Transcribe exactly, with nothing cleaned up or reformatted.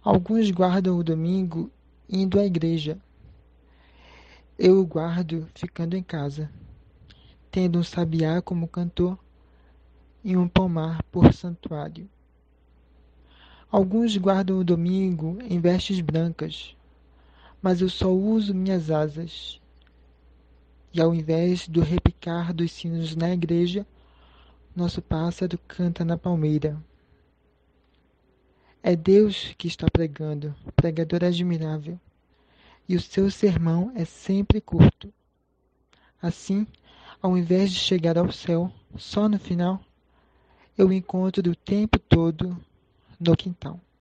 Alguns guardam o domingo indo à igreja. Eu o guardo ficando em casa, tendo um sabiá como cantor e um pomar por santuário. Alguns guardam o domingo em vestes brancas, mas eu só uso minhas asas. E ao invés do repicar dos sinos na igreja, nosso pássaro canta na palmeira. É Deus que está pregando, pregador admirável, e o seu sermão é sempre curto. Assim, ao invés de chegar ao céu só no final, eu o encontro o tempo todo no quintal.